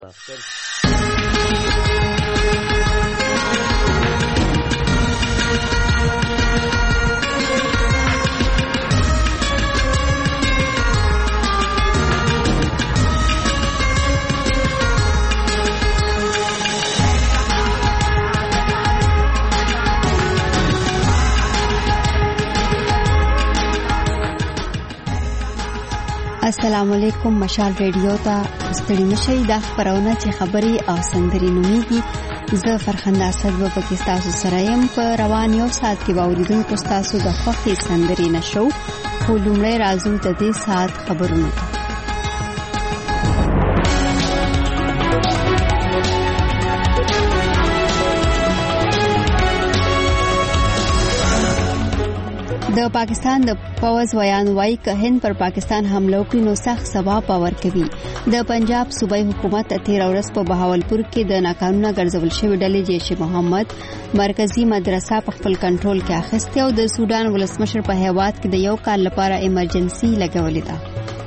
السلام علیکم. مشال ریډیو ته ستړي نشئ. دا خبرونه چې خبري او سندري نوميږي. زه فرخنده اسد په پاکستان سره يم. په روان یو ساعت کې باوریدونکو تاسو د خوښي سندري نشو. خو لومړی راځو د دې ساعت خبرونه. د پاکستان د پوز ویان وای که هند پر پاکستان حمله وکړي نو سخت سزا پاور کوي. د پنجاب صوبایي حکومت 13 ورځ په بهاولپور کې د ناقانونه ګرځول شوی ډلې جیش محمد مرکزی مدرسه په خپل کنټرول کې اخیسته او د سودان ولسمشر په هیواد کې د یو کال لپاره ایمرجنسي لګولې ده.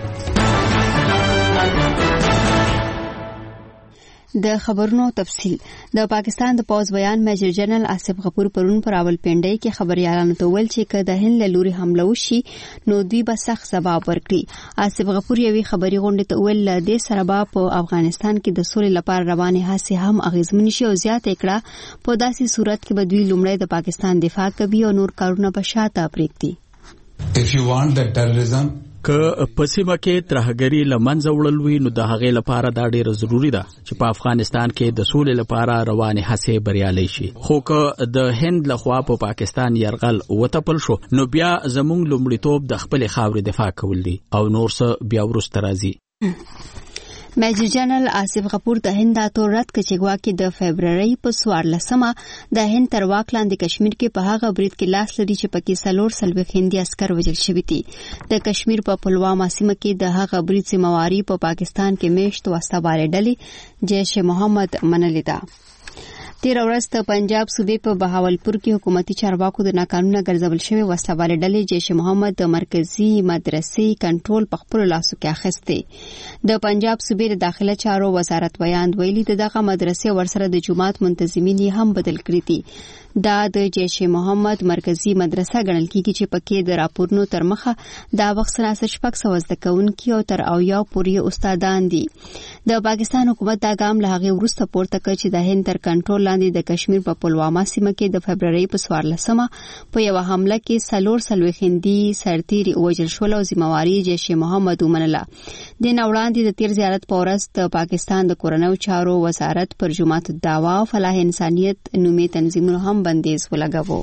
د خبرونو تفصیل. د پاکستان د پوز بیان میجر جنرال آصف غفور پرون پر راولپنډي کې خبريالانو ته ویل چې که د هند له لوري حمله وشي نو دوی به سخت جواب ورکړي. آصف غفور یوې خبري غونډې ته ویل د سربا په افغانستان کې د سولې لپاره روانه هڅې هم اغیزمن شي او زیات کړه په داسې صورت کې به دوی لومړی د پاکستان دفاع کوي او نور کارونه به شاته پرېږدي. If you want that terrorism که پسیمه کې ترهګری لمنځه وړل وي نو د هغې لپاره دا ډیره ضروری ده چې په افغانستان کې د سولې لپاره روانه هڅې بریالي شي. خو که د هند لخوا په پاکستان يرغل وتپل شو نو بیا زموږ لومړیتوب د خپل خاورې دفاع کول دي او نور څه بیا ورسته راځي. میجر جنرال آصف غفور د هند اتو رات کچګوا کې د فبرवरी په 14مه د هند تر واک لاندې کشمیر کې په هغه برید کې لاس لري چې پکې سلور سلوي هندي عسكر وژل شوي دي. د کشمیر په پلوامه سیمه کې د هغه برید ذمہواری په پاکستان کې میشت وسواره ډلې جیش محمد منلې ده. 13 ورځ د پنجاب صوبې په بهاولپور کې حکومتي چارواکو د ناقانونه ګرځول شوی وسواره ډلې جیش محمد د مرکزی مدرسې کنټرول په خپل لاسو کې اخیسته. د پنجاب صوبې د داخله چارو وزارت بیان ویلي دغه مدرسې ورسره د جماعت منتظمین هم بدل کړی دي. دا د جیش محمد مرکزی مدرسه ګڼل کیږي چې پکې د راپورونو تر مخه د وخت سره شپږ سو زده کوونکي او تر اویا پورې استادان دي. د پاکستان حکومت دا ګام له هغه وروسته پورته کړ چې د هند تر کنټرول لاندې د کشمیر په پلوامه سیمه کې د فبرवरी په 14مه په یو حمله کې سلور سلوي هندي سرتیري وژل شول او ذمہواری جیش محمد ومنله. د نوړاندې د تیر زیارت په ورځ د پاکستان د کورنیو چارو وزارت پر جماعت الدعوا او فلاح انسانیت نومي تنظیمونو هم بندیز ولګاوه.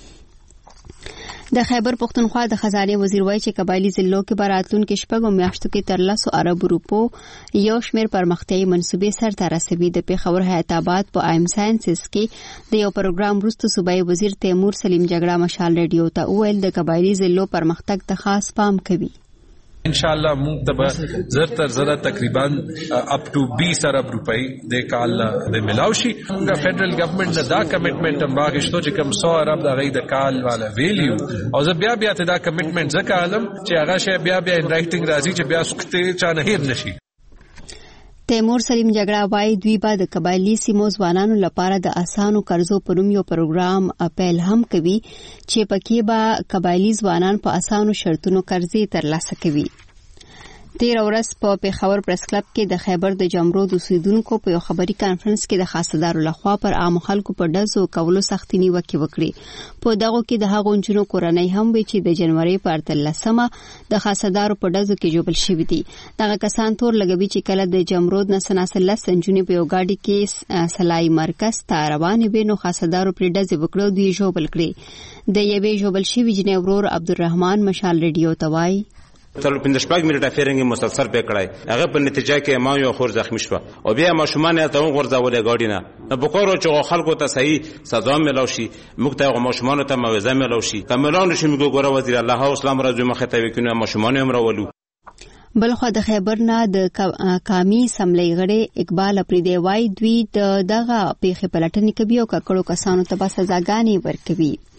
د خیبر پختونخوا د خزانه وزیر وایي چې قبایلی ضلعو کې براتلونکو شپږو میاشتو کې تر 100 ارب روپو یو شمېر پرمختیايي منصوبې سرته رسوي. د پیښور حیات آباد په ایم ساينسز کې د یو پروګرام وروسته صوبایي وزیر تیمور سلیم جګړه مشال ریډیو ته وویل د قبایلی ضلعو پرمختګ ته خاص پام کوي. انشاءاللہ مونږ زر تر زره تقریبا اپ ټو 20 ارب روپۍ د کال د ملاوشي. د فدرل گورنمنت دا کمټمنټ هم واغښتو چې کوم 100 ارب د غي د کال والا ویلیو او زه بیا ته دا کمټمنټ ځکه عالم چې هغه شی بیا ان رائټینګ راځي چې بیا سکته چا نه هیر نشي. تیمور سلیم جګړه وایي دوی به د قبایلی سیمو ځوانانو لپاره د اسانو قرضو په نوم یو پروګرام اپیل هم کوي چې پکې به قبایلی ځوانان په اسانو شرطونو قرضې ترلاسه کوي. 13 ورځ په پیښور پریس کلب کې د خیبر د جمرود اوسیدونکو په یو خبري کانفرنس کې د خاصدارو لخوا پر عام خلکو په ډزو کولو سختي نیوکه وکړي. په دغه کې د هغو انجونو کورنۍ هم وی چې د جنوري په 13مه د خاصدارو په ډزو کې جوړل شوې دي. دغه کسان تور لګوي چې کله د جمرود نسناسله سنجونی په یو گاډي کې سلای مرکز ته روان وي نو خاصدارو پر ډزې وکړو دوی جوړل کړي. د یوې جوړل شوی جنې ورور عبدالرحمن مشال ریډیو ته وایي تل 15 منټه فیرنګ مسلسل پکړای هغه په نتیجه کې ما یو خور زخمی شو او بیا ماشومان ته غورځولې گاډی نه په کورو چې خلکو ته صحیح سزا ملو شي موږ ته ماشومان ته موعظه ملو شي کملان شي موږ ګوره وزیر الله او اسلام راځو مخه ته وکړو ماشومان هم راولو. بلخو د خیبر نه د قامي سملې غړي اقبال اپریدي وای دوی دغه پیښه پلټنې کوي او ککړو کسانو ته به سزاګانې ورکوي.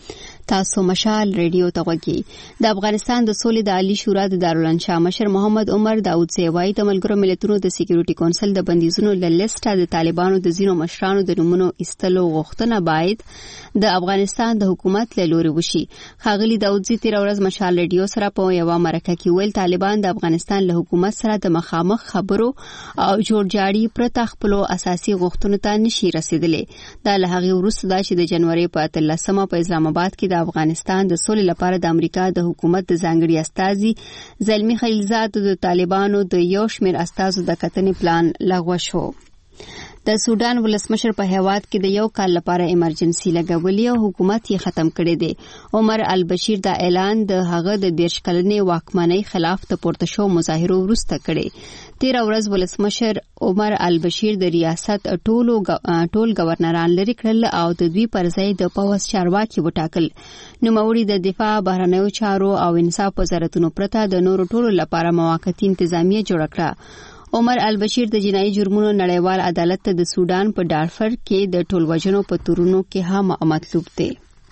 تاسو مشال ریډیو ته غوږی. د افغانستان د سولې د عالی شورا د دارالانشا مشر محمد عمر داود سیوای د ملګرو ملتونو د سکیورټي کونسل د بندیزونو له لیسټه د طالبانو د ځینو مشرانو د نومونو ایستلو غوښتنه باید د افغانستان د حکومت له لوري وشي. ښاغلي داودزي تیر ورځ مشال ریډیو سره په یو مرکه کې ویل طالبان د افغانستان له حکومت سره د مخامخ خبرو او جوړجاړي پرته خپل اساسي غوښتنو ته نشي رسیدلی. دا له هغه وروسته دا چې د جنوري په 13مه په اسلام آباد کې د افغانستان د سولې لپاره د امریکا د حکومت د ځانګړي استازي زلمی خلیلزاد د طالبانو د یو شمېر استازو د کتنې پلان لغوه شو. د سودان ولسمشر په هیواد کې د یو کال لپاره ایمرجنسي لګولې او حکومت یې ختم کړی دی. عمر البشیر دا اعلان د هغه د 10 کلنې واکمنۍ خلاف د پورته شو مظاهرو وروسته کړی. تیر ورځ ولسمشر عمر البشیر د ریاست ټول گورنران لري کړل او د دوی پر ځای د پولیس چارواکي وټاکل. نوموړي د دفاع، بهرنیو چارو او انصاف وزارتونو پرته د نورو ټولو لپاره موقتی انتظامیه جوړ کړه. عمر البشیر د جنایي جرمونو نړیوال عدالت ته د سودان په ډارفر کې د ټولوژنو په تورونو کې هم مطلوب دی.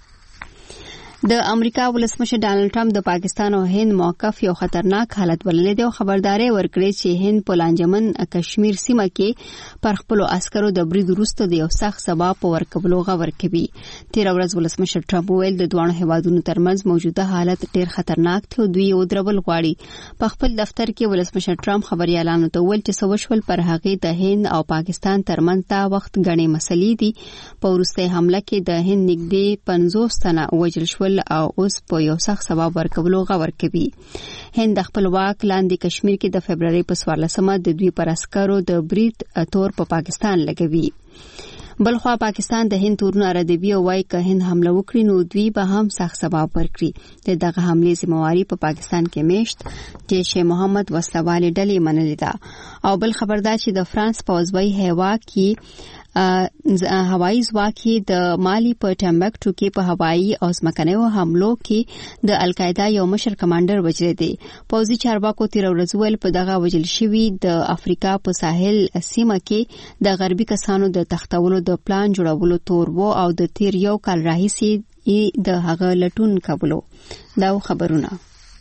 د امریکا ولسمشر ډانلډ ټرمپ د پاکستان او هند موقف یو خطرناک حالت بللی دی او خبرداري ورکړي چې هند په لانجمن کشمیر سیمه کې پر خپل عسکرو د برید وروسته د یو سخت سبا په ورکولو غور کوي. تیر ورځ ولسمشر ټرمپ ویل د دوه هیوادونو ترمنځ موجوده حالت ډیر خطرناک دی او دوی یو دربل غواړي. په خپل دفتر کې ولسمشر ټرمپ خبريالانو ته ویل چې سوشل پر هغه د هند او پاکستان ترمنځ تا وخت غني مسلې دي. په ورسته حمله کې د هند نږدې 50 تنه وژل شول او اوس په یو سخت سبب ورکولو غور کوي. هند د خپل واک لاندې کشمیر کې د فبرवरी په 14مه د دوی پر عسکرو د برید تور په پاکستان لګوي. بلخوا پاکستان د هند تورونه ردوي او وايي که هند حمله وکړي نو دوی به هم سخت سبب ورکړي. دغه حمله ذمہواری په پاکستان کې میشت جیش محمد وسلوالې ډلې منلې ده. او بل خبردار چې د فرانس پوځوي هوا کې هوایي ځواک د مالی په ټمبکټو کې په هوایي او ځمکنیو حملو کې د القاعده یو مشر کمانډر وژل دي. پوځي چارواکو تیر ورځ ویل په دغه وژل شوی د افریقا په ساحل سیمه کې د غربي کسانو د تختولو د پلان جوړولو تور وو او د تیر یو کال راهیسې د هغه لټون کولو. دا خبرونه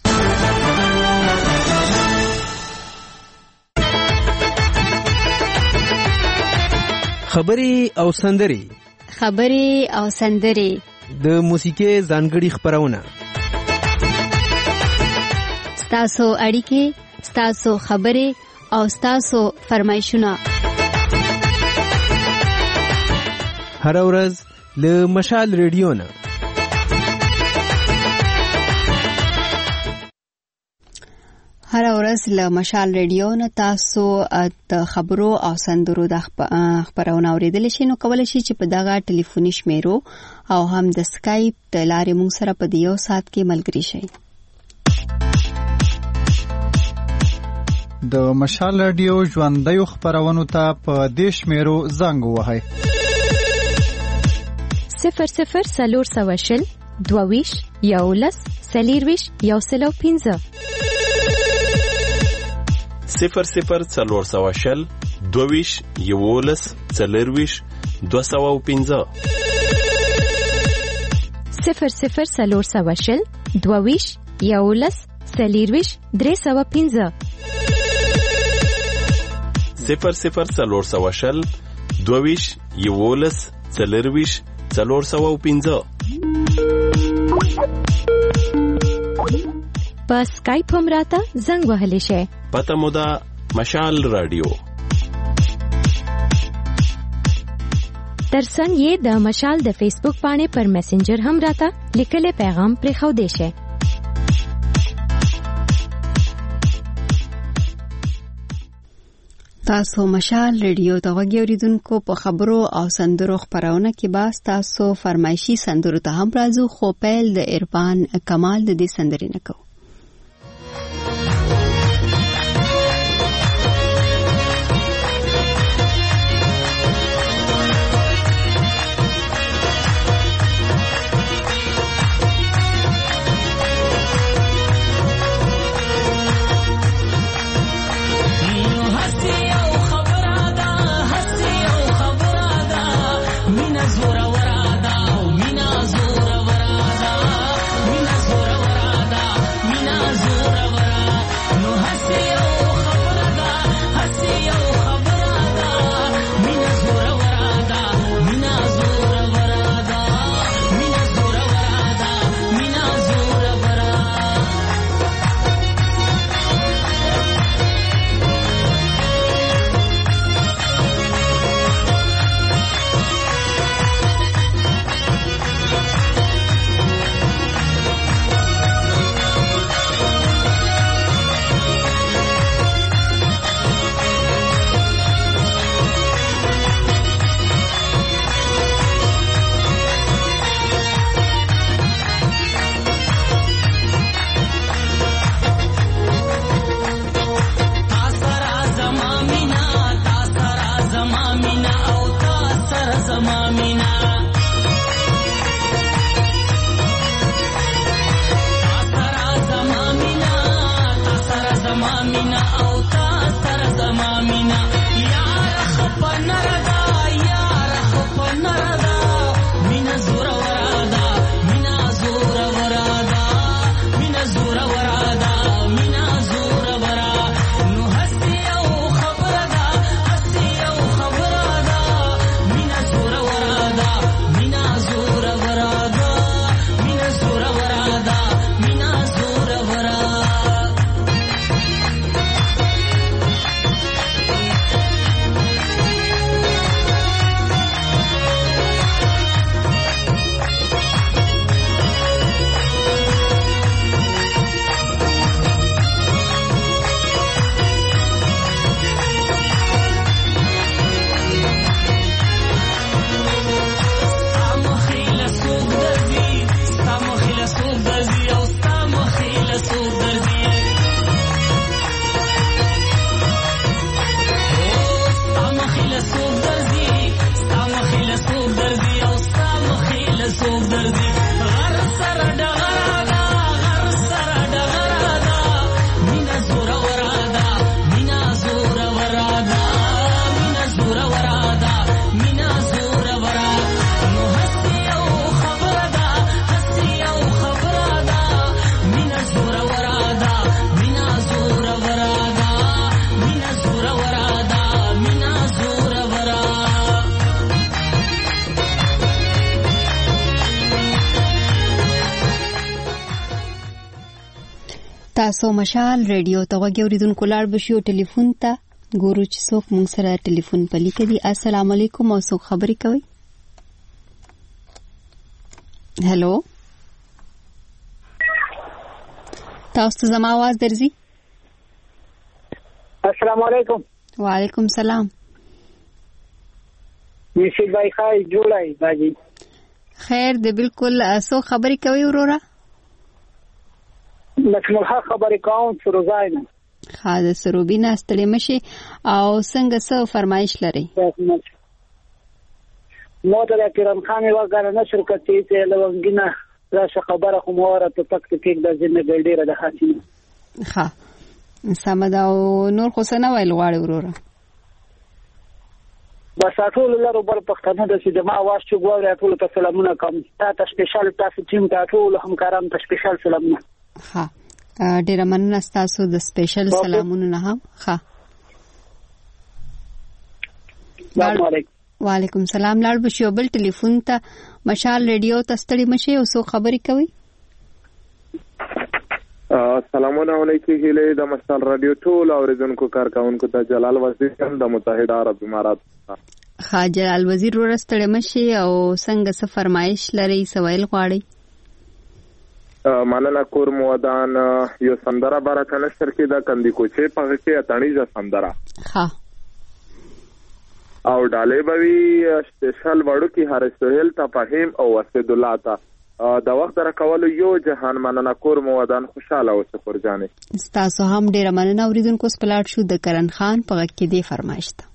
خبري او سندري د موسیقي ځانګړي خبرونه ستاسو اړیکې، ستاسو خبري او ستاسو فرمایشونه هر ورځ له مشال ریډیو نه. هر ورځ له مشال ریډیو نه تاسو د خبرو او سندرو د خبرونه اوریدل شئ. نو کولای شئ چې په دغه ټلیفوني شمیرو او هم د سکایپ د لارې موږ سره په یو ساعت کې ملګری شئ. د مشال ریډیو ژوندۍ خبرونو ته په دې شمیرو زنګ ووهئ. 00 22 11 40 105 00 22 11 40 205 00 22 11 40 305 00 22 11 40 405 په سکایپ هم راته زنګ وهلی شئ. پته مو ده مشال رادیو. ترڅنګ یې د مشال د فیسبوک باندې پر میسنجر هم راته لیکلي پیغام پرېښودی شئ. تاسو مشال ریډیو ته غوږی اوریدونکو په خبرو او سندرو خبرونه کې باز تاسو فرمایشي سندرو ته هم راځو. خو پیل د عرفان کمال د دې سندرې نه کوو. زورا ورا دا مینا زورا ورا مینا او تا سره زما مینا Zamamina auta sar zamamina yaar khapnarada yaar khapnarada mina zura warada mina zura warada mina zura warada mina zura wara nu hasiya khabrada mina zura warada mina zura warada mina zura warada mina zura wara تاسو مشال ریډیو ته وګورئ لاړ بشو ټلیفون ته ګورو چې څوک مونږ سره ټلیفون په لیکه دي. السلام علیکم او څوک خبرې کوي؟ هلو تاسو ته زما आवाज درځي؟ السلام علیکم. وعلیکم سلام. یوسف بھائی خای جوړای باجی خیر دې بالکل. څوک خبرې کوي وروره؟ لکه خبرې کوم سروزاینه. خاله سروبینه ستړي مشي او څنګه څه فرمایش لري؟ مو ته د کرم خان وګړه نشر کتي ته لونګینه راشه خبره کوم وره ته تک تک د ځنه ګډیره د خاصینه. ها سمدا او نور خو څه نه ویل غواړي وروره. بس ټول لرو بل پښتنه د چې ما واش چې غواړي ټول ته سلامونه کوم. تاسو سپیشل تاسو ټیم ته ټول همکاران ته سپیشل سلامونه. ها ډیره مننه تاسو د سپیشل سلامونه نه هم. ها السلام علیکم. وعلیکم سلام. لاړ بشو بل ټلیفون ته مشال ریډیو ته ستړي مشي او څو خبرې کوي؟ السلام علیکم. هیله د مشال رادیو ټول اوریدونکو کارکونکو ته جلال وزیر د متحده عرب امارات. ها جلال وزیر ورستړي مشي او څنګه څه فرمایش لري سوال غواړي؟ مننه کور مودان یو سندره برکه نشر کې د کندي کوچه په کې اتنیزه سندره. ها او ډالې بوي سپیشل وړو کې هر سهیل ته فهم او اسد الله ته د وخت راکول یو جهان. مننه کور مودان خوشاله اوسه فرجانې. تاسو هم ډیر مننه اوریدونکو سپلاټ شو د کرن خان په کې دی فرمایش ته.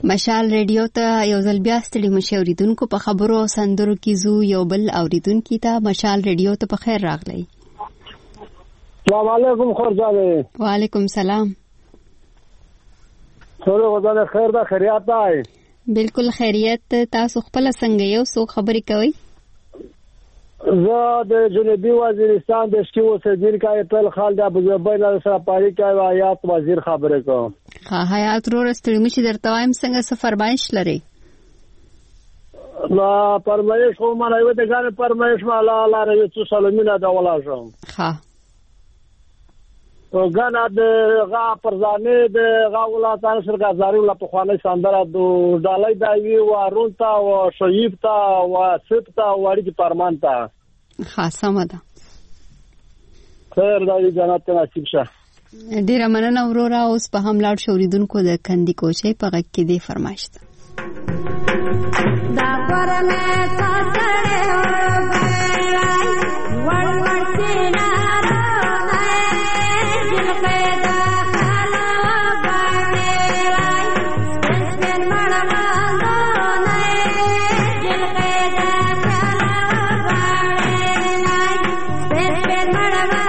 مشال ریډیو ته یو ځل بیا ستړي مشوریدونکو په خبرو او سندرو کې زو یو بل اوریدونکو ته مشال ریډیو ته په خیر راغلی. السلام علیکم خورجانه. وعلیکم سلام. ټول غوډه خیر ده خیریت ده. بالکل خیریت. تاسو خپل څنګه یو څو خبرې کوي؟ زه د جنوبي وزیرستان د شتي اوسیدونکی تل خالد ابوزبیر سره پاري کوي آیات وزیر خبره کوم. ها حیات رو رستړي مشي درته وایم څنګه څه فرمایش لري؟ لا فرمایش خو ما نه وته ګان فرمایش ما لا راوي څو سلامونه دا ولا شم. ها او ګان د غا پرځانه د غا ولاتان سره غزاري ولا په خوانه ساندره د ډالۍ دایي و رونتا او شهيبتا او سپتا وړي پرمانتا. ها سمده. خیر دای جنت نصیب شه. ډیره مننه ورورا. اوس په هم لاړ شوریدونکو د کندي کوچي په غږ کې دی فرمایش ده. دا پر مې ساتړې ور ور سینارو نه دل پیدا کاله باندې سپن مړمانو نه دل پیدا کاله باندې سپن مړمانو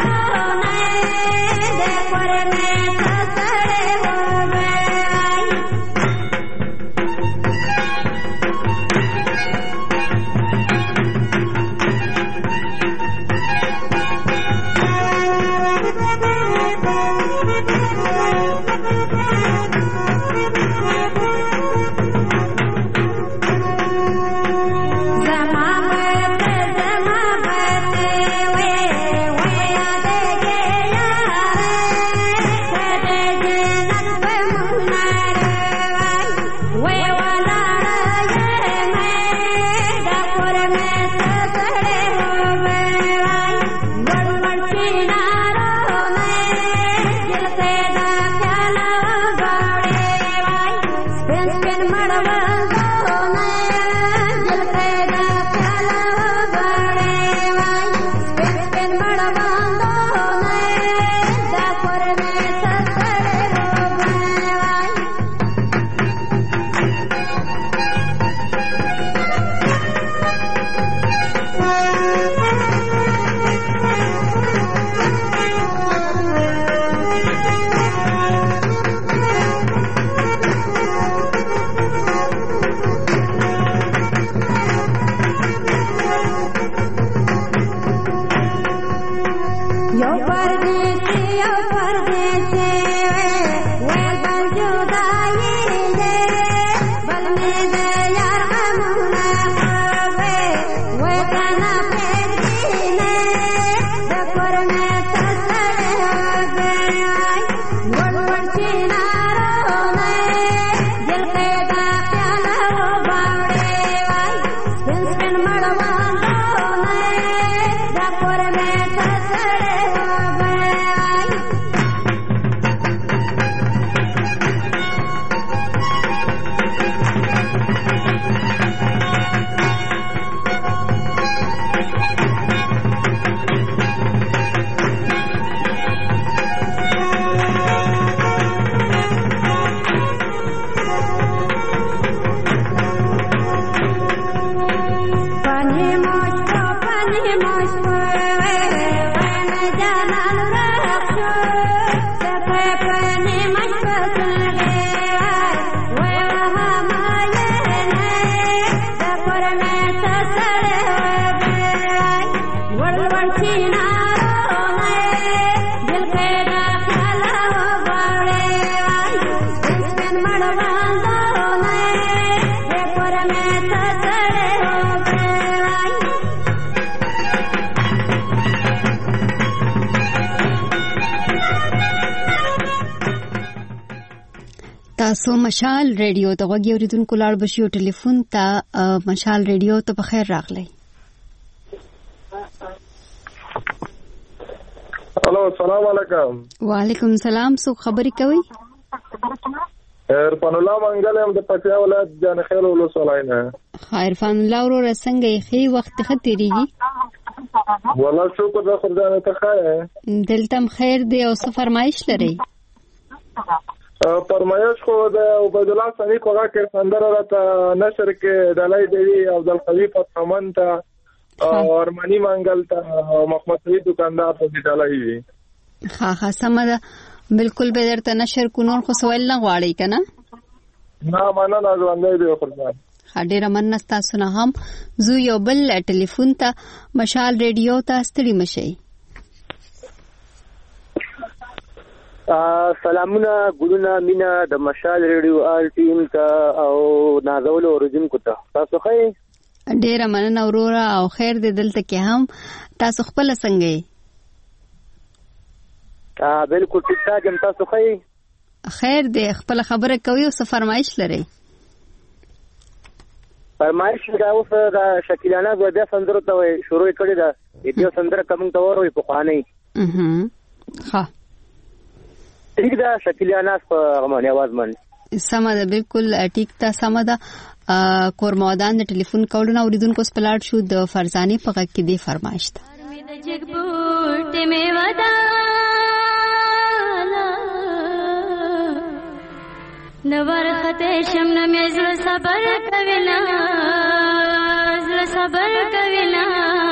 تاسو مشال ریډیو ته غوږی اوریدونکو لاړ بشي او ټلیفون ته مشال ریډیو ته په خیر راغلی. الو السلام علیکم. وعلیکم السلام. څوک خبرې کوي؟ عرفان الله منګل هم د پکتیا ولایت جان خیل ولسوالۍ نه. عرفان الله ورور څنګه یې؟ ښه وخت ښه تیریږي؟ والله شکر ده خدای ته خیر. دلته خیر دی. او څه فرمایش لري؟ فرمایش خو د عبید الله ثانی په هغه کې سندره راته نشر کې ډالۍ دی عبدالقوی فتحمن ته ارمانی منګل ته محمد سعید دکاندار ته ډالۍ وي. ها سمه ده، بالکل به درته نشر کو. نور خو سوال نه غواړي کنه؟ نه مننه، ژوندی دی خدای. ډیره مننه ستاسو نه. هم زه یو بل ټلیفون ته مشال ریډیو ته ستړي مشئ. سلامونه ګلونه مینا د مشال ریډیو آل ټیم ته او نازول اوریجن کو ته. تاسو ښه؟ ډیره مننه وروره، او خیر دې دلته کې هم. تاسو خپل څنګه یې؟ بالکل ټیک ټاک یم. تاسو ښه؟ خیر دې. خپل خبره کوي او څه فرمایش لري؟ فرمایش دا اوس د شکیلانه بیا سندرو ته شروع کړی ده. دې سندره کوم ته وروي په خوانې. ها ٹھیک ده، شکیلانه په غمانه आवाज باندې سمه ده، بالکل ټیک ده، سمه ده. کورمودان د ټلیفون کولونه اوریدونکو سپلاټ شو د فرزانه په غږ کې دی فرمایش ده. نور خطه شم نمیزل صبر کوینا، زل صبر کوینا.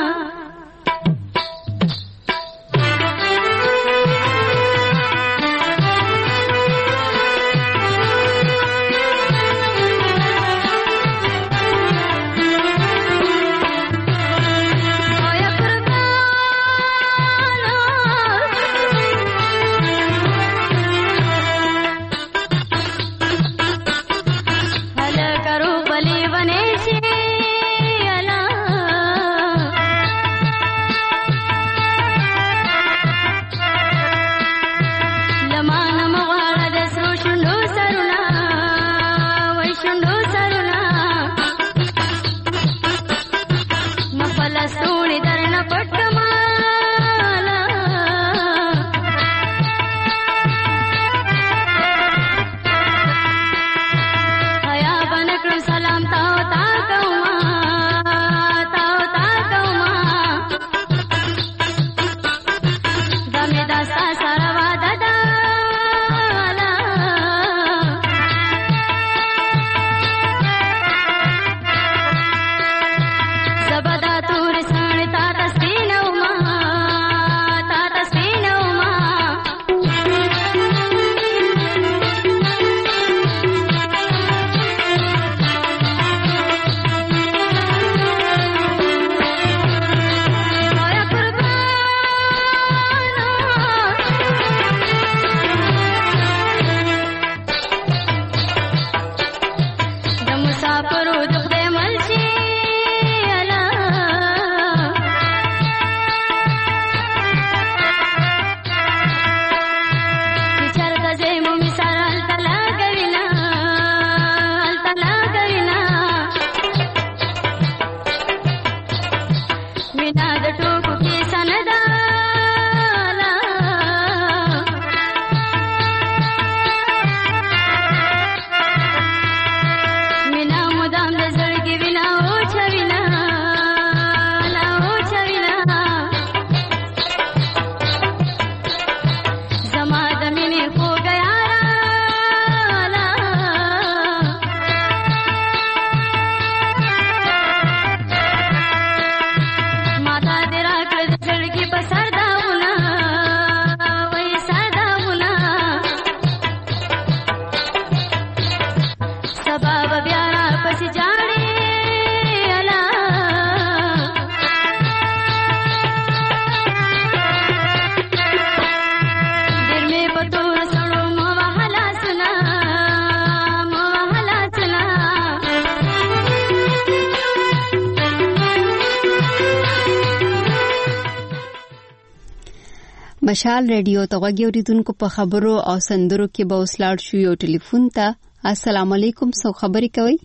مشال ریډیو ته غوږی اوریدونکو په خبرو او سندرو کې به وسلاړ شو یو ټلیفون ته. السلام علیکم، سو خبرې کوي؟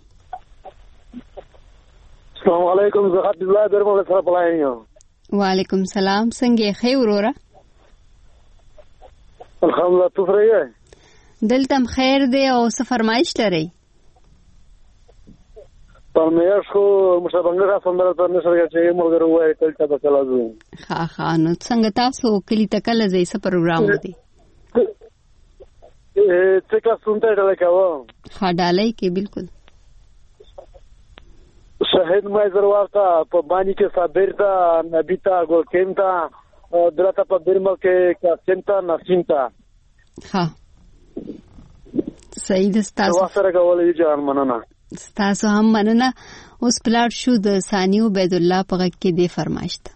السلام علیکم، زه عبد الله درمل سره پلاینو. وعلیکم السلام، څنګه خیر وروره؟ الحمدلله، تو فرایې؟ دلته خیر دی. او څه فرمایش لري؟ فرمایش خو مشابهنګه سندره تر نشر چې موږ وایي کله به کله زو. ها نو څنګه تاسو کلی ته کله ځئ؟ څه پروګرام دی؟ څه کا سنته ډله کوم ها ډالۍ کې بالکل شهید مایزر ورته په باندې کې صابر تا نبی تا ګوکین تا درته په برمل کې کاستین تا نسیم تا ها صحیح ده تاسو سره کولای جان مننه تاسو هم مننه اوس پلاټ شو د ثانی عبید الله په غږ کې دی فرمایش ده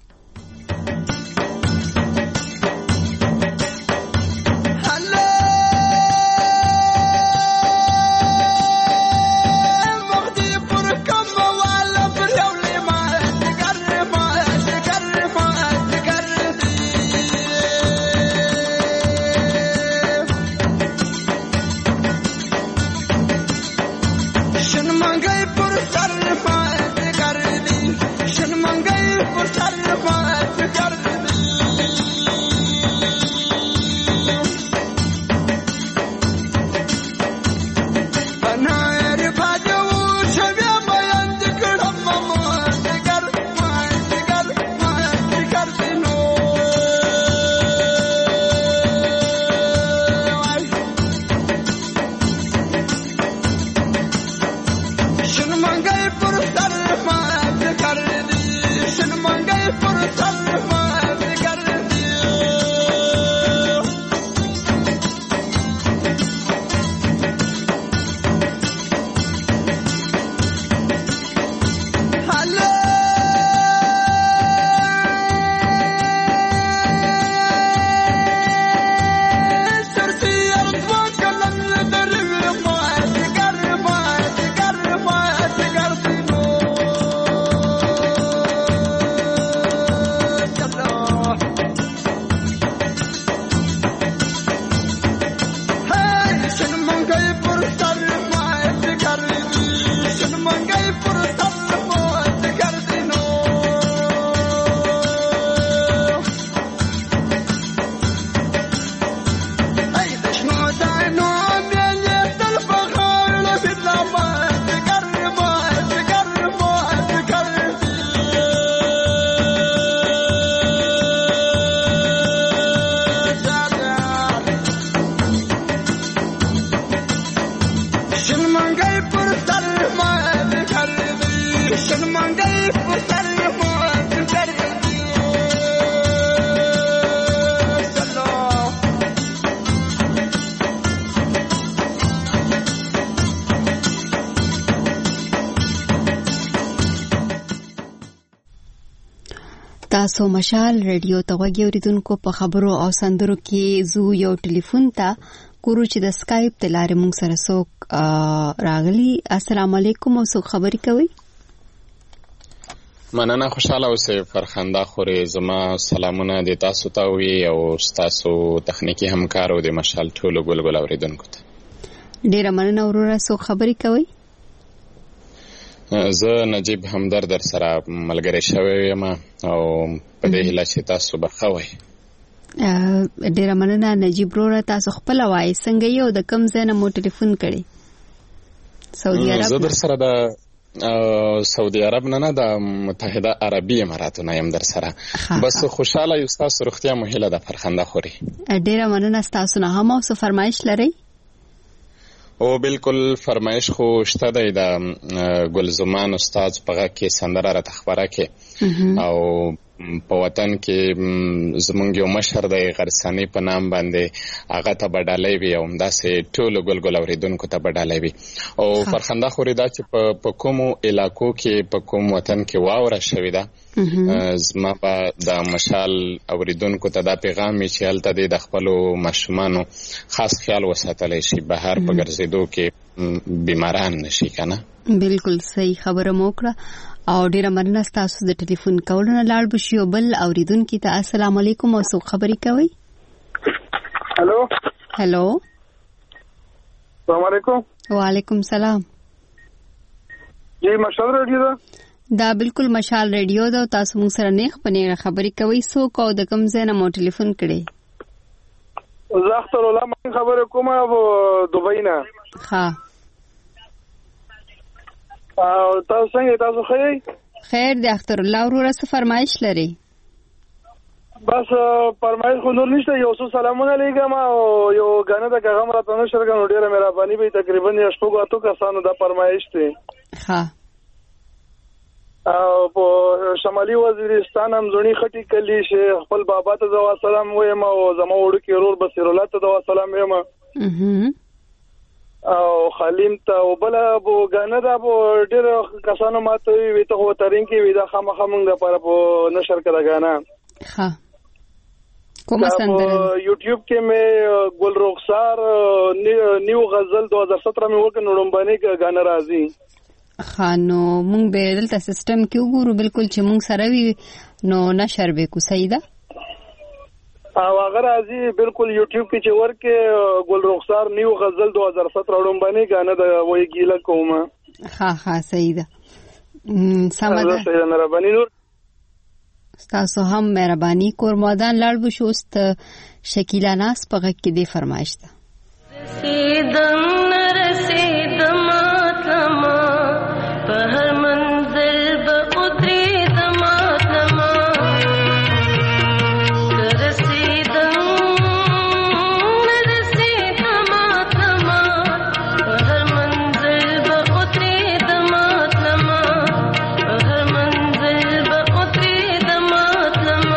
تاسو مشال رادیو ته وګورئ اوریدونکو په خبرو او سندرو کې زو یو ټلیفون ته کورو چې د سکایپ ته لارې مونږ سره څوک راغلی. السلام علیکم او څوک خبرې کوي؟ مننه خوشاله اوسئ فرخنده خوري زما سلامونه د تاسو ته وي او تاسو تخنیکی همکارو د مشال ټولو ګلګل اوریدونکو ته ډیره مننه. وروره څوک خبرې کوي؟ زه نجیب همدرد در سره ملګری شوی یم او په دې هیله چې تاسو به ښه وئ. ډیره مننه نجیب وروره. تاسو خپل وایي څنګه یو د کوم ځای نه مو ټلیفون کړی؟ سعودي عرب؟ زه در سره د سعودي عرب نه د متحده عربي اماراتو نه یم در سره. بس خوشاله یو تاسو روغتیا مو هیله ده فرخنده خوري. ډیره مننه. تاسو نه هم اوس فرمایش لرئ؟ او بالکل فرمایش خو شته دی د ګلزمان استاد په غږ کې سندره راته خبره کې او په وطن کې زمونږ یو مشر دی غرسانی په نام باندې هغه ته بدالې وي او همداسې ټولو ګلګل اوریدونکو ته بدالې وي او فرخنده خوري دا چې په کومو علاقو کې په کوم وطن کې واوره شوې ده زما په د مشال اوریدونکو ته دا پیغام چې هلته د خپلو ماشومانو خاص خیال وساتلی شي بهر په ګرځېدو کې بیماران نشي کنه. بالکل صحیح خبره مو وکړه او ډیره مننه تاسو د ټلیفون کولو نه لاړ بشي او بل اوریدونکو ته السلام علیکم او څوک خبرې کوي؟ هلو السلام علیکم. وعلیکم السلام. جی مشال رادیو دا بالکل مشال رادیو دا تاسو موږ سره نه خپنه خبرې کوي څوک او د کوم ځای نه مو ټلیفون کړي؟ زه اختر الله من خبرې کوم او دوبۍ نه. ها تاسو څنګه؟ تاسو ښه؟ خیر دی اختر الله وروره څه فرمایش لري؟ بس فرمایش خو نور نشته یو څو سلامونه لګم او یو غنه د غم راته نشر غنو ډیره مهرباني به تقریبا شپږ اتو کسانو د فرمایش ته ها او په شمالي وزیرستان هم ځونی خټي کلی شه خپل بابا ته زوا سلام وایم او زمو وړو کې رور بصیر الله ته زوا سلام وایم او خالیم ته او بل ابو غنه د ابو ډیر کسانو ماته وی ته هو ترين کې وی دا خامخا موږ د پر په نشر کړه غانا ها کومه سندره یوټیوب کې مې ګل رخسار نیو غزل 2017 مې وکړ نوړمباني غانا راځي خانو مونږ به دلته سیستم کې وګورو بالکل چې مونږ سره وي نو نشر به کو صحیح ده او اگر ازي بالکل یوټیوب کې چې ورکه ګل رخسار نیو غزل 2017 وړمباني غانا د وې ګیله کومه ها صحیح ده سمه ده مهرباني نور تاسو هم مهرباني کورمادان لاړ بشوست شکیلا ناس په غږ کې دی فرمایش ده رسیدم ماتما په هر منزل به ودرېدم ماتما رسیدم ماتما په هر منزل به ودرېدم ماتما په هر منزل به ودرېدم ماتما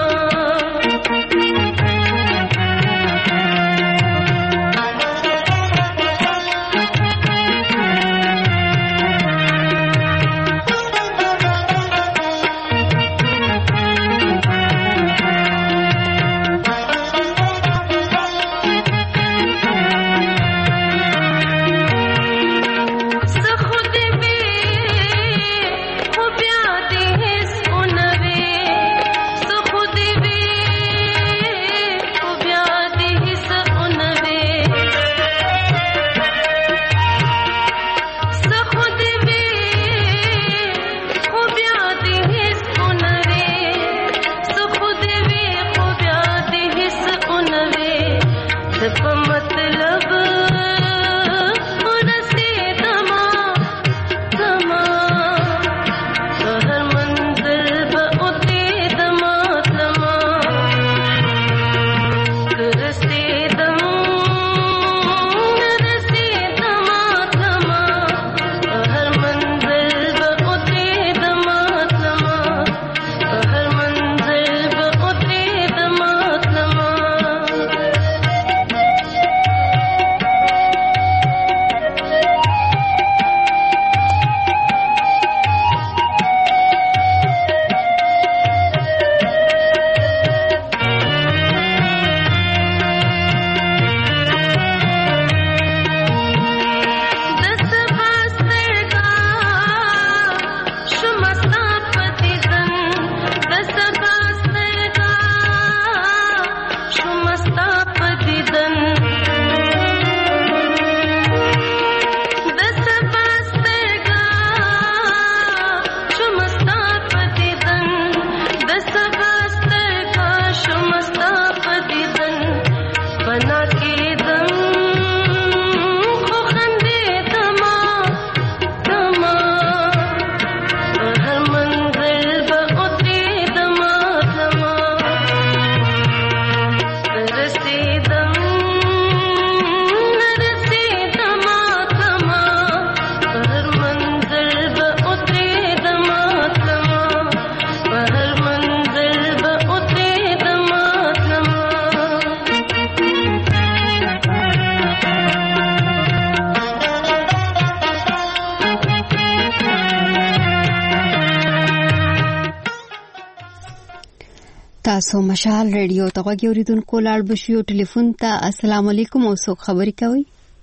تاسو مشال ریډیو ته غوږی اوریدونکو لاړ بشو ټلیفون ته السلام علیکم او څوک خبرې کوي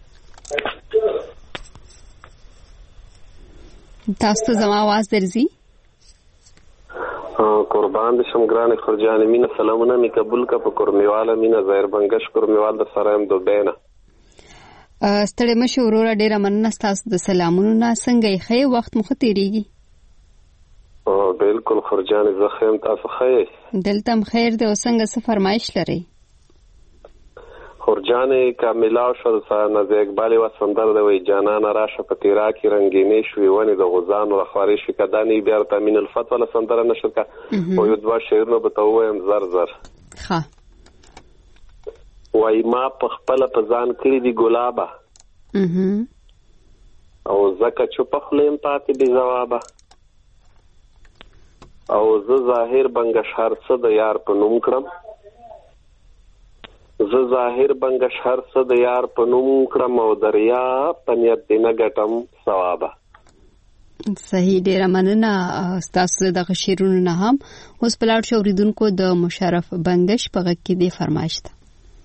تاسو ته زما आवाज درځي قربان دې شم ګرانه خرجانه مینه سلامونه می قبول کا په کورمیواله مینه ظاهر بنگش کورمیوال د سرایم دوبینا ستړي مشه وروره ډیره مننه تاسو د سلامونو نه څنګه یې خې وخت مخ تیریږي بالکل خرجانه زخم تاسو خې دلته خیر دی او څنګه څه فرمایش لري خرجانه کاملا شو نازه اقبال و سندر د وی جانان راشه په تیرا کې رنگینې شوې ونی د غزان او خارش کدانی بیا تامین الفتوى له سندر نشر کا او یو دوا شعرونه به تو وایم زر زر ها وای ما په خپل په ځان کړی دی ګلابه او زکه چوپ خلیم پاتې بي جوابه او زه ظاهر بنگش هر څه د یار په نوم کړم او دریا پنیت دینه ګټم ثوابه. صحیح، ډیره مننه تاسو د شعرونو نه هم. اوس په لاړ شو اوریدونکو د مشرف بنگش په غږ کې دی فرمایش ده.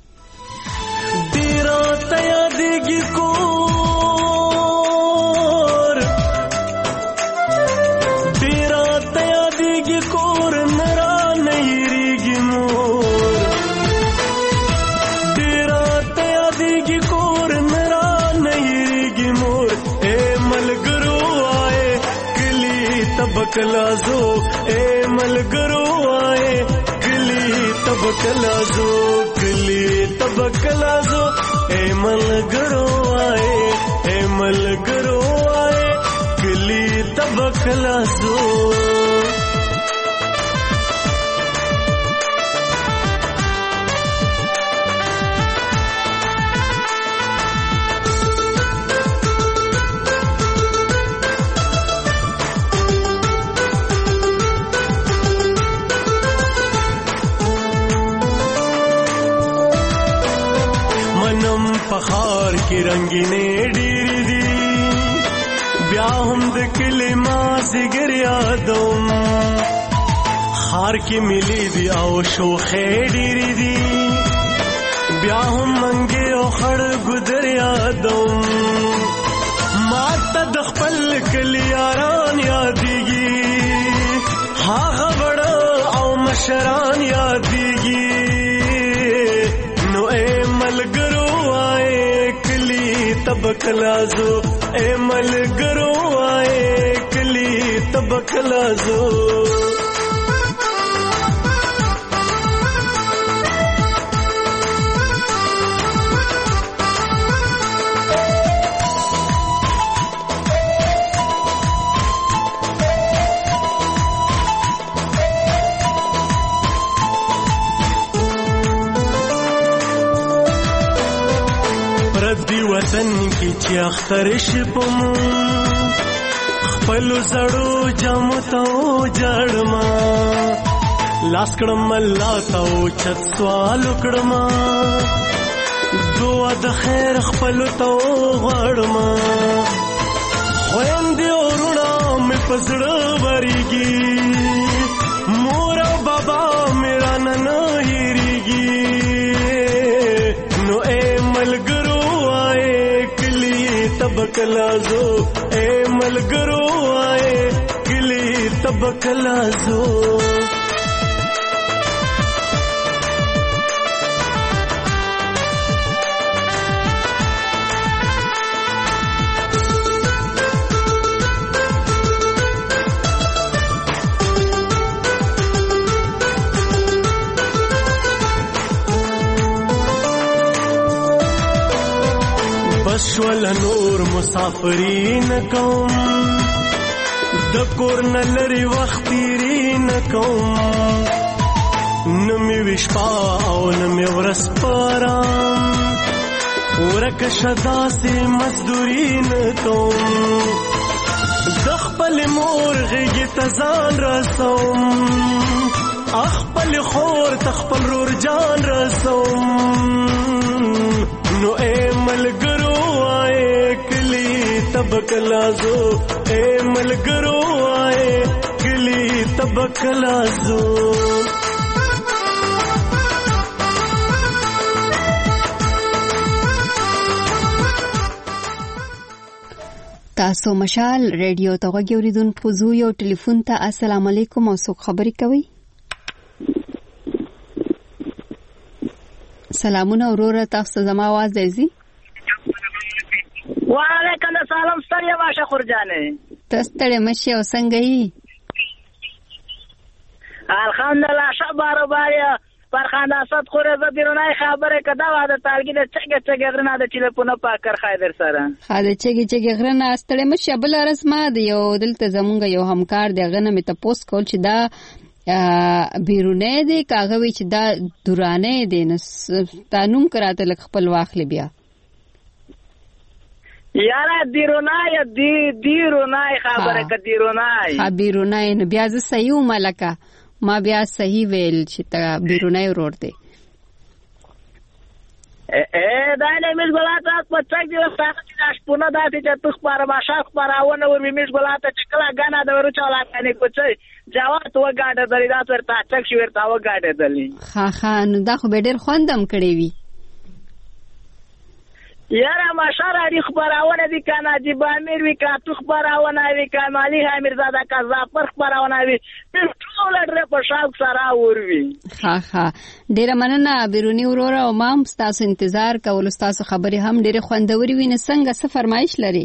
ډیره تیادېږي کور، ډیره تیادېږي کور، نه رانه هېرېږي مور. ډیره تیادېږي کور، نه رانه هېرېږي مور. اے ملګرو آئے کلی تبکلازو، اے ملګرو آئے کلی تبکلازو، کلی تبکلازو. اے ملګرو آئے، اے ملګرو آئے کلی تبکلازو. پخار کی رنگینې ډېرې دي، بیا هم د کلي مازدیګر یادوم. خار کې ملي دي او شوخې ډېرې دي، بیا هم منګې او خړ ګودر یادوم. ما ته د خپل کلي یاران یادېږي، هغه بړه او مشران یادېږي. نو اے ملګرو تبکلازو، اے ملګرو آئے کلی تبکلازو. وطن کی چې اختر شپمو، خپل زړو جامو ته جړما، لاس کړم الله ته چت سوال کړم، دعا د خیر خپل ته غړما. خويندې ورونه مې پزړه وريږي، مور او بابا میرا نن هېرېږي. نو اے ملګرو تبکلازو، اے ملګرو آئے کلی تبکلازو. شول نور مسافرین کوم، د کور نه لري وخت تیرین کوم. نمی وشپا او نمی ورس پارام، ورک شدا سی مزدورین کوم. د خپل مور غیږ ته ځان رسوم، خپل خور ته خپل رور جان رسوم. نو اے ملګرو تبکلازو، اے ملګرو آئے کلی تبکلازو. تاسو مشال ریډیو ته غوږی اوریدونکو زو یو ټلیفون ته السلام علیکم او څوک خبرې کوي؟ سلامونه وروره، تاسو زما आवाज دی؟ وعلیکم السلام ستړي واشه خورجانې. تستړي مشه او څنګه یې؟ الحمدلله شبار باریا فرخان اسد خوره ز بیرونای خبره کدا واده تارګي د چګه چګه غرنه د ټلیفون پاکر خایدر سره. خاله چګه غرنه استړي مشه بل رسمه دی یو دلته زمونږ یو همکار دی غنه مې ته پوسټ کول چې دا بیرونه دی کاغوي چې دا دورانه دی نو تانوم کراته لک خپل واخلې بیا یاره دیرونای دیرونای خبره ک دیرونای بیرونای نو بیا زه صحیح ملکه ما بیا صحیح ویل چې تا بیرونای ورور دی دا نه میش بلاته په څنګه دی وساته چې شپونه داتې چې تخ پر ماشه خبرونه ور میش بلاته چې کله غانا د ورو چاله کني کوڅه جواب تو غاډه درې دا ورته چک شي ورته و غاډه دلی ها نو دا خو به ډېر خوندم کړی وی یاره ماشاره دی خبرونه دي کنه دی بامیر وی کا تو خبرونه وی کمالي حمیر زاده کا زافر خبرونه وی ټول ډېر په شاو سره وروي ها ډېر مننه بیرونی ورور او مام تاسو انتظار کول تاسو خبري هم ډېر خوندوري وي نه څنګه څه فرمایش لري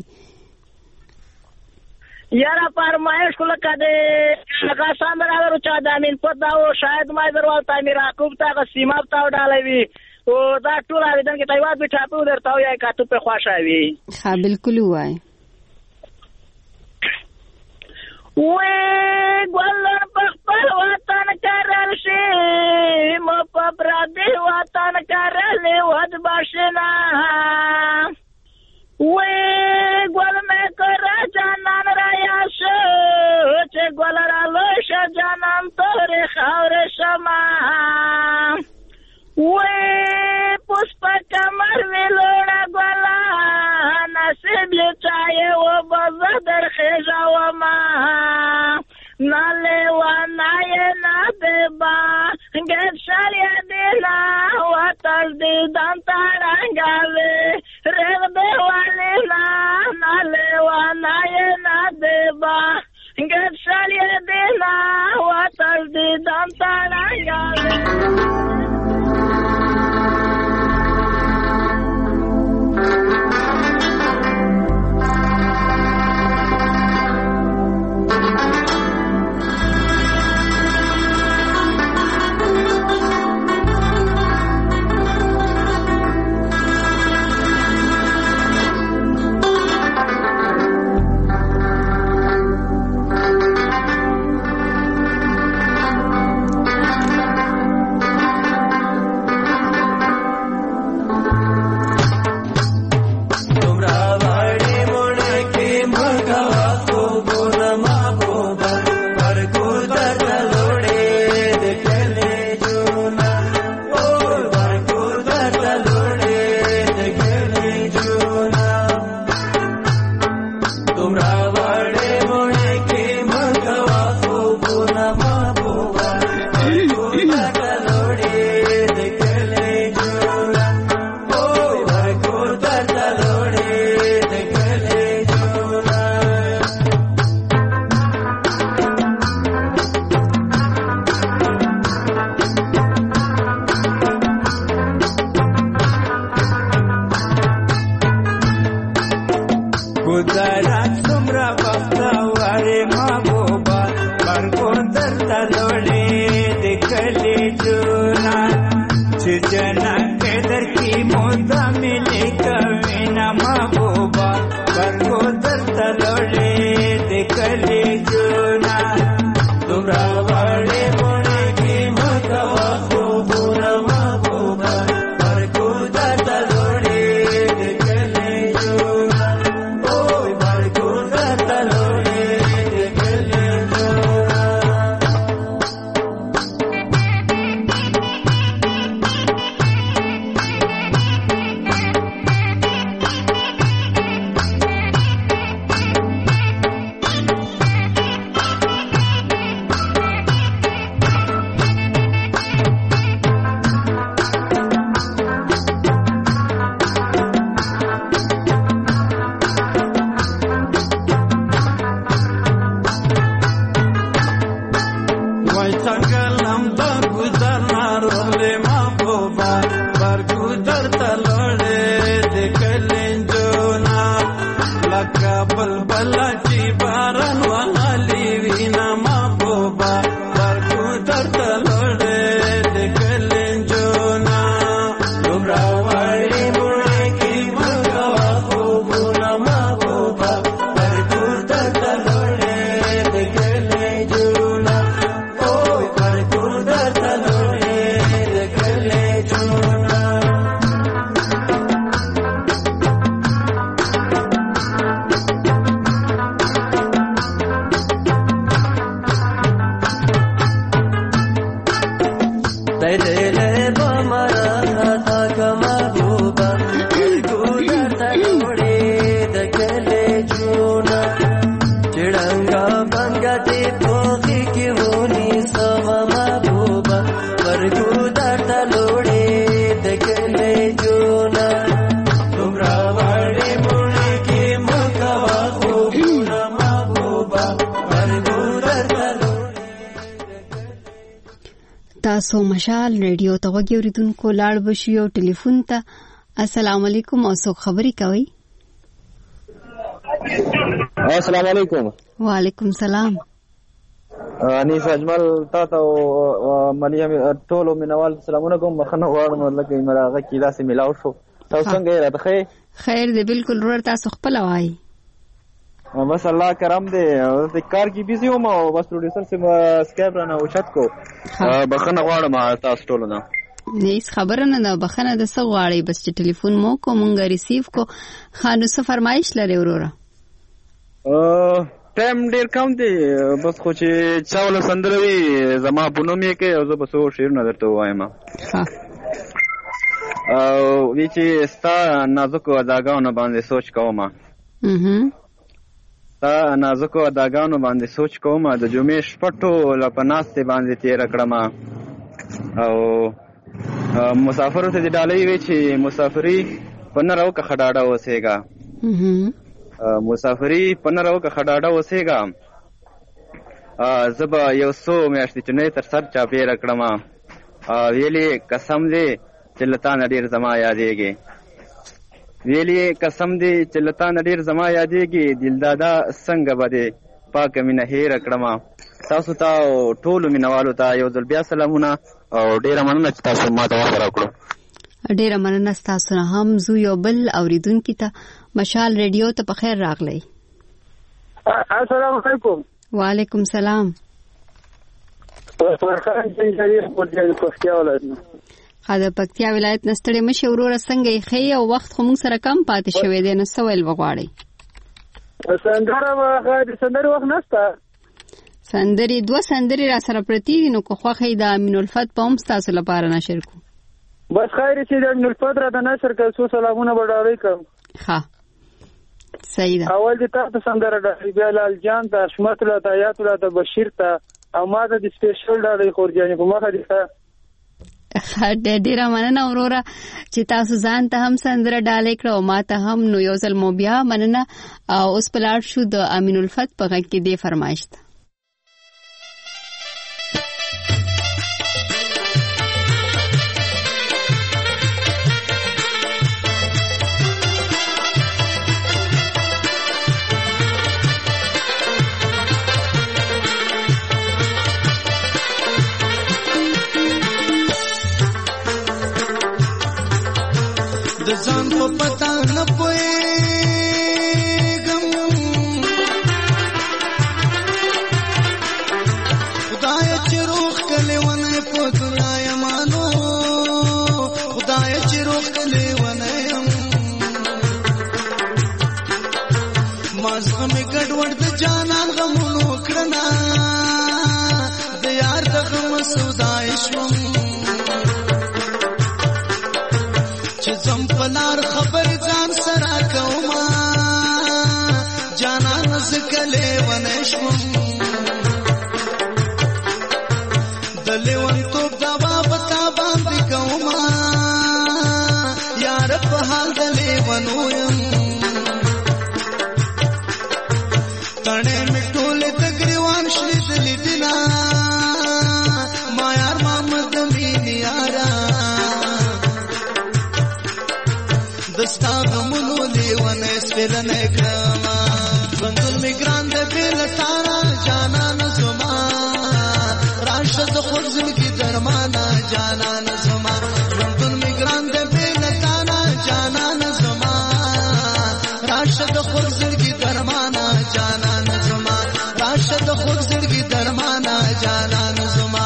یاره فرمایش کله کده هغه ساندره ورو چا د امین پتا او شاید ما درول تعمیر عقوب تا سیمه تا ډالوي او دا ټول اوریدل کې تایواد به ټاپو درته یا کاتو په خواشاوي ها بالکل وای وې ګولن په خپل وطن کارل شي مو په پردي وطن کارل ود باشنا وې ګول مې کر جانان را یاشه چې ګول را لوش جانان تورې خاور شما وې پسپا کمر ویلوڑا گولا نصیب چای و بزا در خیجا و ما نالے و نای نادبا گید شالی دینا و تردی دانتا رنگاوی ریغ دیوالی نا نالے و نای نادبا گید شالی دینا و تردی دانتا رنگاوی جونا چڑنگا بنگا دی پوخی کی ونی سوا محبوبا ورگو درتا لوڑی دکلے جونا تمرا وڑی موڑی کی مکوا خوبونا محبوبا ورگو درتا لوڑی. تاسو مشال ریډیو ته وګورئ اوریدونکو لاړ بشي او ټلیفون ته. السلام علیکم او څوک خبرې کوي؟ السلام علیکم. وعلیکم سلام. انیس اجمل تاسو مریم ټولو مینوال سلامونه کوم. مخنه غواړم لکه مرغه کې داسې ملاو شو. تاسو څنګه راته خیر؟ خیر دی بالکل ورور. تاسو خپل وایي؟ بس الله کرم دی. د کار کې بیزی وم او بس پروډوسر سم سکایپ رانه اوچت کو. بخنه غواړم تاسو ټولو نه. هیڅ خبره نه ده. بخنه د څه غواړئ؟ بس چې ټلیفون مو کو مونږ ریسیو کو. خانو څه فرمایش لري وروره؟ ټایم ډیر کم دی بس خو چې چاوله سندره وي زما په نوم یې کوي او زه به څو شعرونه درته ووایم. وی چې ستا نازکو اداګانو باندې سوچ کوم، ستا نازکو اداګانو باندې سوچ کوم، د جمعې شپه ټوله په ناستې باندې تېره کړمه. او مسافرو ته دې ډالۍ وي چې مسافري په نه راوکه خډاډه اوسېږه، مسافري په نه راوکه خډاډه اوسېږه. زه به یو څو میاشتې چونۍ تر سر چاپېره کړمه. ویلې قسم دی چې له تا نه ډېر زما یادېږي، ویلې قسم دی چې له تا نه ډېر زما یادېږي. دلدادا څنګه به دې پاکه مینه هېره کړمه. تاسو ته او ټولو مینوالو ته یو ځل بیا سلامونه او ډېره مننه چې تاسو ما ته وخت راکړو. ډېره مننه ستاسو نه هم. زو یو بل اورېدونکي ته مشال ریډیو ته په خیر راغلی. السلام علیکم. وعلیکم سلام. د پکتیا ولایت نه ستړي مشي وروره څنګه یې ښې او وخت خو موږ سره کم پاتې شوی دی نو څه ویل وغواړئ؟ سندرې وخت نشته. سندرې دوه سندرې را سره پرتې دي نو که خوښه یې د امین الفت په هم ستاسو لپاره نشر کړو. بس خیر چې د امین الفت را د نشر کړو څو سلامونه به ډالۍ کړم. ښه صحیح ده. اول دې تاسو سندره ډالۍ بیا لال جان ته حشمت الله ته حیات الله ته بشیر ته او ما ته د سپیشل ډالۍ خورجانې په مخه دي. ډېره مننه وروره چې تاسو ځان ته هم سندره ډالۍ کړه او ما ته هم. نو یو ځل مو بیا مننه. اوس په لاړ شو د امین الفت په غږ کې دې فرمایش ته. د ځان په پتا نه پوهېږم، خدای چې روح کلی ونه په دنیا یمانو، خدای چې روح کلی ونه یم ما زغمې ګډوډ د جانان غمونو کړنه د یار د غم سودای شوم چې زم پلار خبر ځان سره کوما جانا نزکلې ونشم دلیون توپ دوا پتا باندې کوما یار په حال دلې ونویم تڼې میټولې تګریوان شې دلې دلا ما یار محمد مين یارا دستا غمونو لیونه سپیرنه کړما ژوندون می ګران د بیل تارا جانا نزما راشه د خود زړګي درمانا جانا نزما ژوندون می ګران د بیل تارا جانا نزما راشه د خود زړګي درمانا جانا نزما راشه د خود زړګي درمانا جانا نزما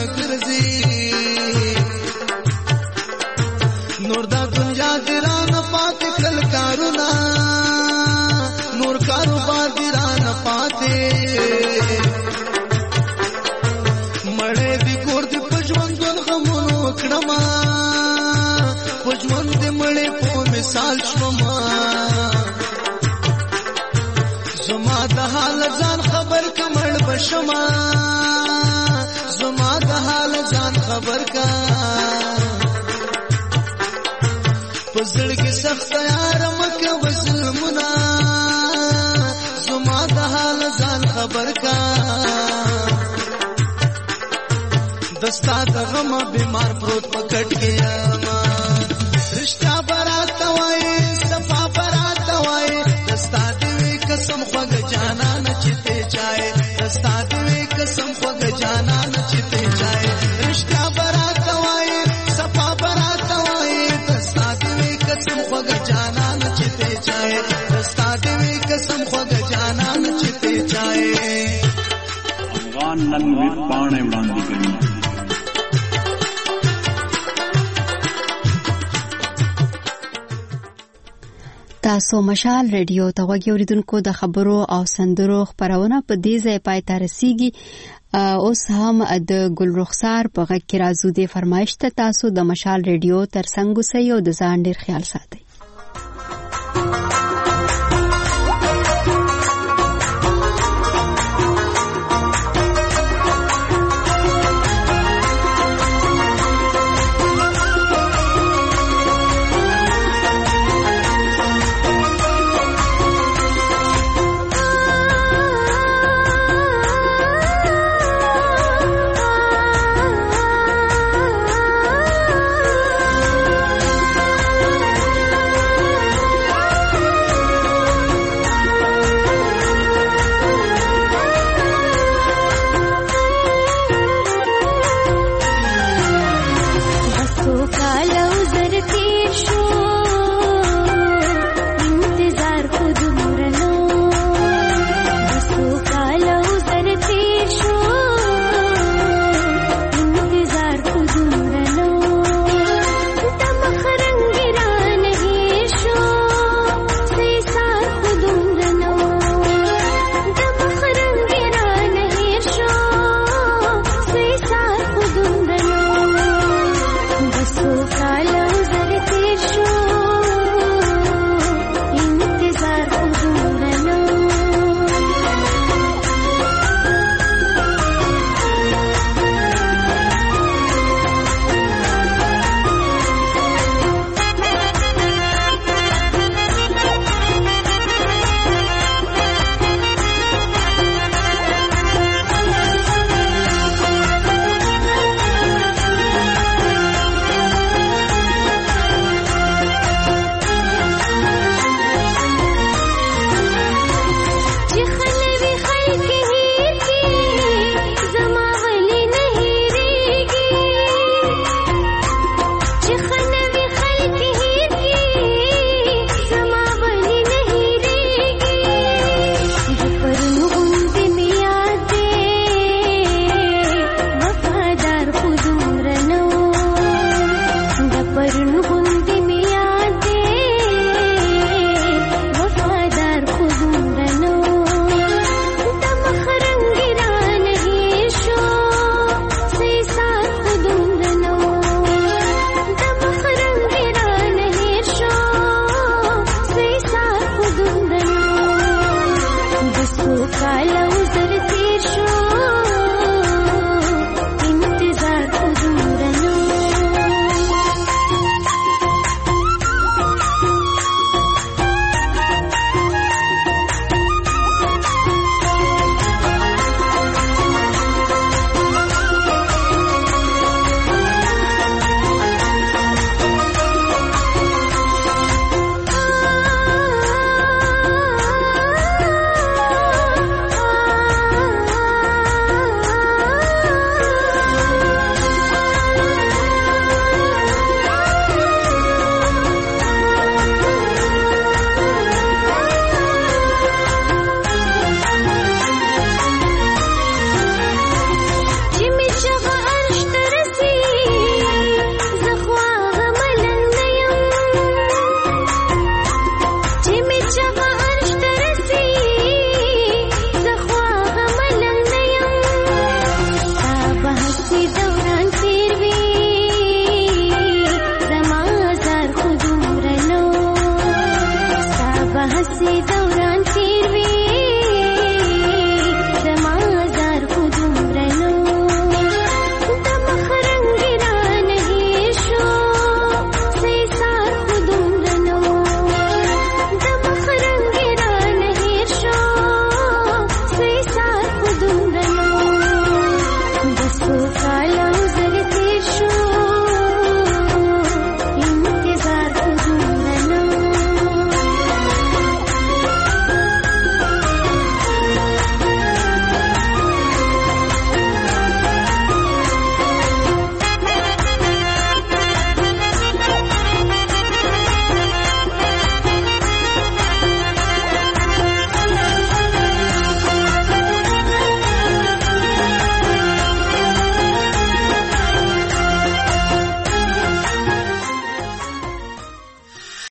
ګرځي نور دا دنیا ګران پاتې کل کارونه نور کاروبار ګران پاتې مړې دي کور دي پښوندون غمونو کړما پښوند دې مړې په مثال شوما زما د حال ځان خبر کمړ بشما زما د حال ځان خبر کا پزړ کې سخت یار مکه وسلمنا زما د حال ځان خبر کا دستا د غم بیمار پروت پکټ گیا ما رشتہ برات وای صفا برات وای دستا دې قسم خوګ جانا نچته چای دستا دې قسم خوګ جانا نچته چای رشتہ برات وای صفا برات وای دستا دې قسم خوګ جانا نچته چای دستا دې قسم خوګ جانا نچته چای افغان نن وی پانه وړاندې کوي تاسو مشال ریډیو ته غوږی اوریدونکو د خبرو او سندرو خبرونه په دې ځای پای ته رسیږي اوس هم د ګل رخسار په غږ کې راځو د فرمایش ته تاسو د مشال ریډیو ترڅنګ اوسئ او د ځان ډیر خیال ساتئ ګرځېدو